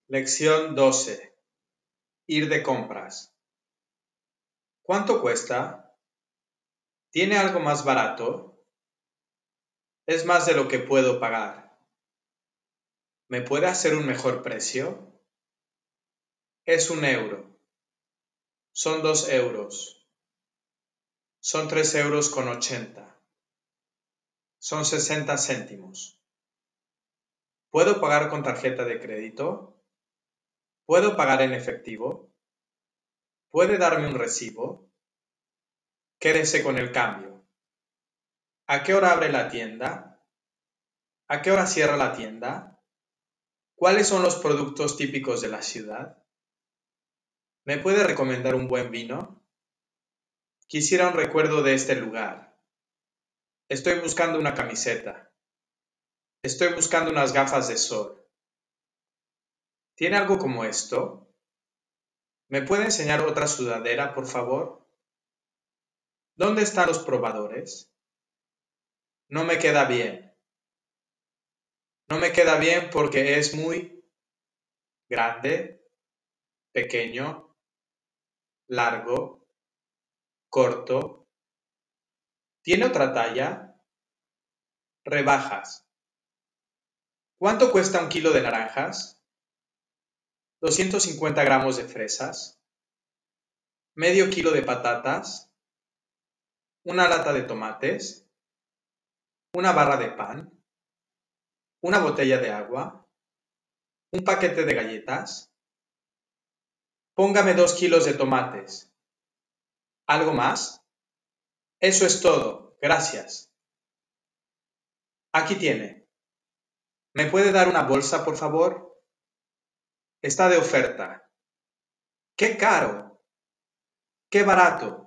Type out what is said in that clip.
Lección 12. Ir de compras. ¿Cuánto cuesta? ¿Tiene algo más barato? Es más de lo que puedo pagar. ¿Me puede hacer un mejor precio? Es 1 euro. Son 2 euros. Son 3,80 euros. Son 60 céntimos. ¿Puedo pagar con tarjeta de crédito? ¿Puedo pagar en efectivo? ¿Puede darme un recibo? Quédese con el cambio. ¿A qué hora abre la tienda? ¿A qué hora cierra la tienda? ¿Cuáles son los productos típicos de la ciudad? ¿Me puede recomendar un buen vino? Quisiera un recuerdo de este lugar. Estoy buscando una camiseta. Estoy buscando unas gafas de sol. ¿Tiene algo como esto? ¿Me puede enseñar otra sudadera, por favor? ¿Dónde están los probadores? No me queda bien. No me queda bien porque es muy grande, pequeño, largo, corto. ¿Tiene otra talla? Rebajas. ¿Cuánto cuesta un kilo de naranjas? 250 gramos de fresas, medio kilo de patatas, una lata de tomates, una barra de pan, una botella de agua, un paquete de galletas. Póngame 2 kilos de tomates. ¿Algo más? Eso es todo, gracias. Aquí tiene. ¿Me puede dar una bolsa, por favor? Está de oferta. ¡Qué caro! ¡Qué barato!